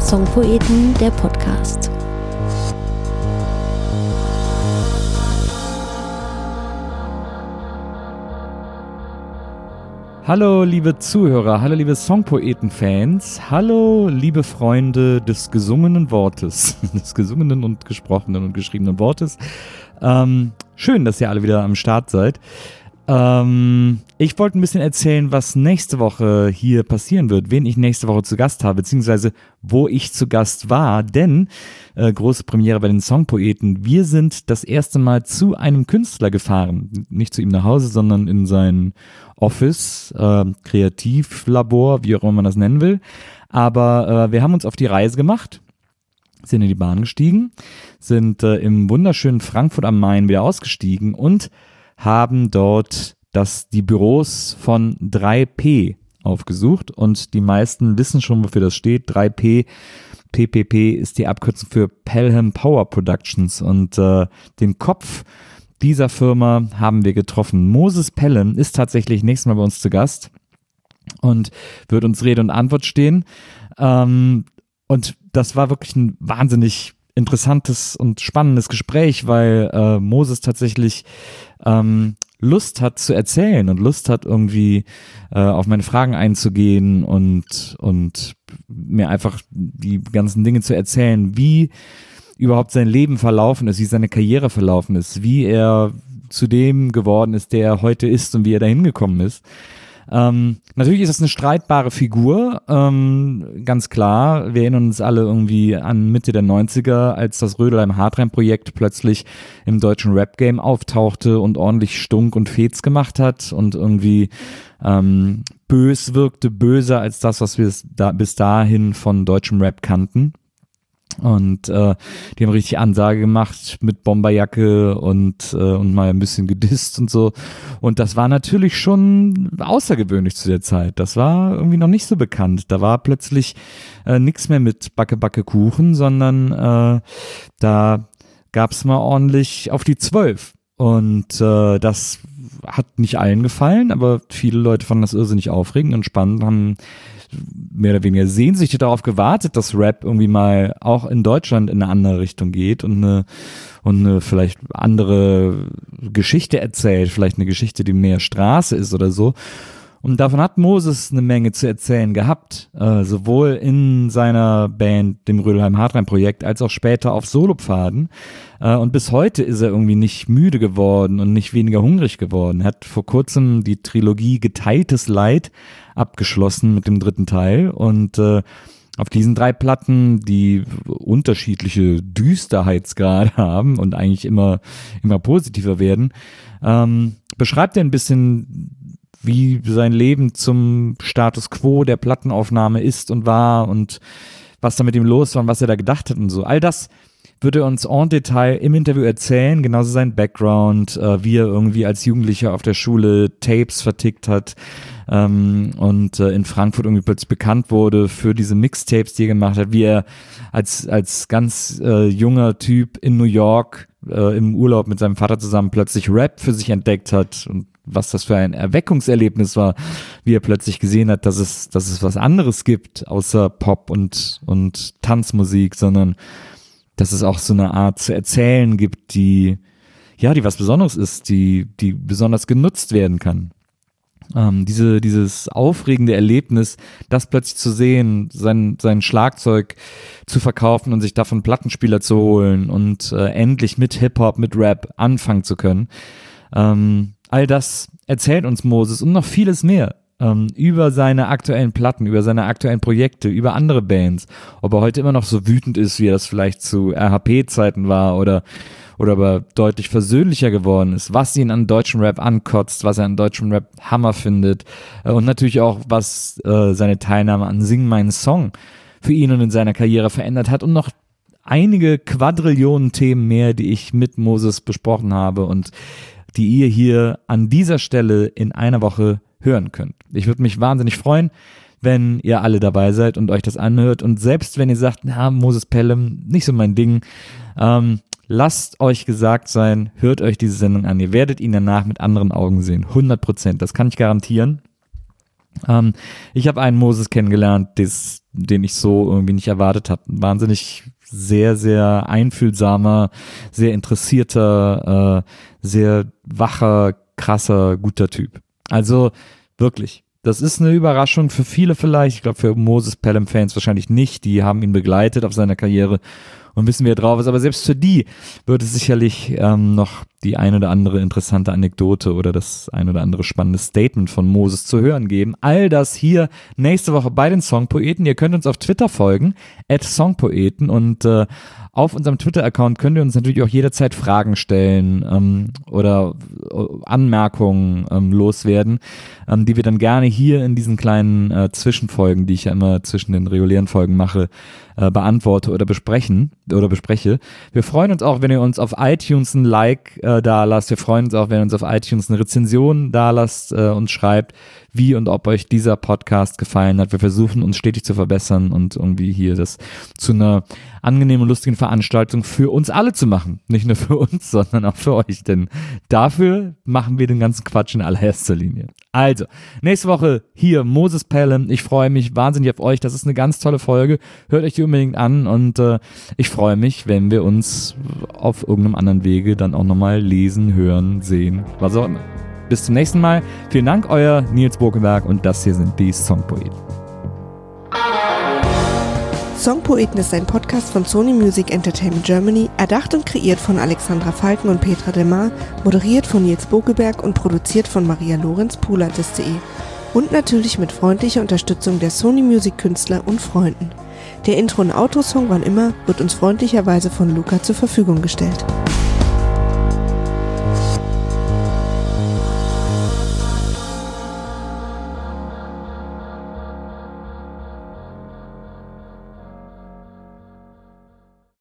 Songpoeten, der Podcast. Hallo liebe Zuhörer, hallo liebe Songpoeten-Fans, hallo liebe Freunde des gesungenen Wortes, des gesungenen und gesprochenen und geschriebenen Wortes. Schön, dass ihr alle wieder am Start seid. Ich wollte ein bisschen erzählen, was nächste Woche hier passieren wird, wen ich nächste Woche zu Gast habe, beziehungsweise wo ich zu Gast war, denn große Premiere bei den Songpoeten. Wir sind das erste Mal zu einem Künstler gefahren, nicht zu ihm nach Hause, sondern in sein Office, Kreativlabor, wie auch immer man das nennen will. Aber wir haben uns auf die Reise gemacht, sind in die Bahn gestiegen, sind im wunderschönen Frankfurt am Main wieder ausgestiegen und haben dort die Büros von 3P aufgesucht und die meisten wissen schon, wofür das steht. 3P, PPP ist die Abkürzung für Pelham Power Productions und den Kopf dieser Firma haben wir getroffen. Moses Pelham ist tatsächlich nächstes Mal bei uns zu Gast und wird uns Rede und Antwort stehen. Und das war wirklich ein wahnsinnig interessantes und spannendes Gespräch, weil Moses tatsächlich Lust hat zu erzählen und Lust hat irgendwie auf meine Fragen einzugehen und mir einfach die ganzen Dinge zu erzählen, wie überhaupt sein Leben verlaufen ist, wie seine Karriere verlaufen ist, wie er zu dem geworden ist, der er heute ist und wie er dahin gekommen ist. Natürlich ist das eine streitbare Figur, ganz klar. Wir erinnern uns alle irgendwie an Mitte der 90er, als das Rödelheim-Hartreim-Projekt plötzlich im deutschen Rap-Game auftauchte und ordentlich Stunk und Fetz gemacht hat und irgendwie bös wirkte, böser als das, was wir bis dahin von deutschem Rap kannten. Und die haben richtig Ansage gemacht mit Bomberjacke und mal ein bisschen gedisst und so. Und das war natürlich schon außergewöhnlich zu der Zeit. Das war irgendwie noch nicht so bekannt. Da war plötzlich nichts mehr mit Backe Kuchen, sondern da gab's mal ordentlich auf die 12. Und das hat nicht allen gefallen, aber viele Leute fanden das irrsinnig aufregend und spannend, haben mehr oder weniger sehnsüchtig darauf gewartet, dass Rap irgendwie mal auch in Deutschland in eine andere Richtung geht und eine vielleicht andere Geschichte erzählt, vielleicht eine Geschichte, die mehr Straße ist oder so. Und davon hat Moses eine Menge zu erzählen gehabt, sowohl in seiner Band, dem Rödelheim-Hartreim-Projekt, als auch später auf Solopfaden. Und bis heute ist er irgendwie nicht müde geworden und nicht weniger hungrig geworden. Er hat vor kurzem die Trilogie Geteiltes Leid abgeschlossen mit dem 3. Teil und auf diesen 3 Platten, die unterschiedliche Düsterheitsgrade haben und eigentlich immer positiver werden, beschreibt er ein bisschen, wie sein Leben zum Status Quo der Plattenaufnahme ist und war und was da mit ihm los war und was er da gedacht hat und so. All das wird er uns en Detail im Interview erzählen, genauso sein Background, wie er irgendwie als Jugendlicher auf der Schule Tapes vertickt hat und in Frankfurt irgendwie plötzlich bekannt wurde für diese Mixtapes, die er gemacht hat, wie er als ganz junger Typ in New York im Urlaub mit seinem Vater zusammen plötzlich Rap für sich entdeckt hat und was das für ein Erweckungserlebnis war, wie er plötzlich gesehen hat, dass es was anderes gibt, außer Pop und Tanzmusik, sondern dass es auch so eine Art zu erzählen gibt, die was Besonderes ist, die besonders genutzt werden kann. Dieses aufregende Erlebnis, das plötzlich zu sehen, sein Schlagzeug zu verkaufen und sich davon Plattenspieler zu holen und endlich mit Hip-Hop, mit Rap anfangen zu können. All das erzählt uns Moses und noch vieles mehr über seine aktuellen Platten, über seine aktuellen Projekte, über andere Bands. Ob er heute immer noch so wütend ist, wie er das vielleicht zu RHP-Zeiten war oder aber deutlich versöhnlicher geworden ist, was ihn an deutschem Rap ankotzt, was er an deutschem Rap Hammer findet und natürlich auch, was seine Teilnahme an Sing meinen Song für ihn und in seiner Karriere verändert hat und noch einige Quadrillionen Themen mehr, die ich mit Moses besprochen habe und die ihr hier an dieser Stelle in einer Woche hören könnt. Ich würde mich wahnsinnig freuen, wenn ihr alle dabei seid und euch das anhört und selbst wenn ihr sagt, Moses Pelham, nicht so mein Ding, lasst euch gesagt sein, hört euch diese Sendung an. Ihr werdet ihn danach mit anderen Augen sehen, 100%, das kann ich garantieren. Ich habe einen Moses kennengelernt, den ich so irgendwie nicht erwartet habe. Ein wahnsinnig sehr, sehr einfühlsamer, sehr interessierter, sehr wacher, krasser, guter Typ. Also wirklich. Das ist eine Überraschung für viele vielleicht. Ich glaube, für Moses Pelham-Fans wahrscheinlich nicht. Die haben ihn begleitet auf seiner Karriere und wissen, wie er drauf ist. Aber selbst für die wird es sicherlich noch die ein oder andere interessante Anekdote oder das ein oder andere spannende Statement von Moses zu hören geben. All das hier nächste Woche bei den Songpoeten. Ihr könnt uns auf Twitter folgen, @Songpoeten, und auf unserem Twitter-Account könnt ihr uns natürlich auch jederzeit Fragen stellen oder Anmerkungen loswerden, die wir dann gerne hier in diesen kleinen Zwischenfolgen, die ich ja immer zwischen den regulären Folgen mache, beantworte oder bespreche. Wir freuen uns auch, wenn ihr uns auf iTunes ein Like da lasst. Wir freuen uns auch, wenn ihr uns auf iTunes eine Rezension da lasst und schreibt, wie und ob euch dieser Podcast gefallen hat. Wir versuchen uns stetig zu verbessern und irgendwie hier das zu einer angenehmen und lustigen Veranstaltung für uns alle zu machen. Nicht nur für uns, sondern auch für euch, denn dafür machen wir den ganzen Quatsch in allererster Linie. Also, nächste Woche hier Moses Pelham. Ich freue mich wahnsinnig auf euch. Das ist eine ganz tolle Folge. Hört euch die unbedingt an und ich freue mich, wenn wir uns auf irgendeinem anderen Wege dann auch nochmal lesen, hören, sehen, was auch immer. Bis zum nächsten Mal. Vielen Dank, euer Nils Bokeberg, und das hier sind die Songpoeten. Songpoeten ist ein Podcast von Sony Music Entertainment Germany, erdacht und kreiert von Alexandra Falken und Petra Demar, moderiert von Nils Bokeberg und produziert von Maria Lorenz, Poolartist.de. Und natürlich mit freundlicher Unterstützung der Sony Music Künstler und Freunden. Der Intro- und Outro-Song Wann immer wird uns freundlicherweise von Luca zur Verfügung gestellt.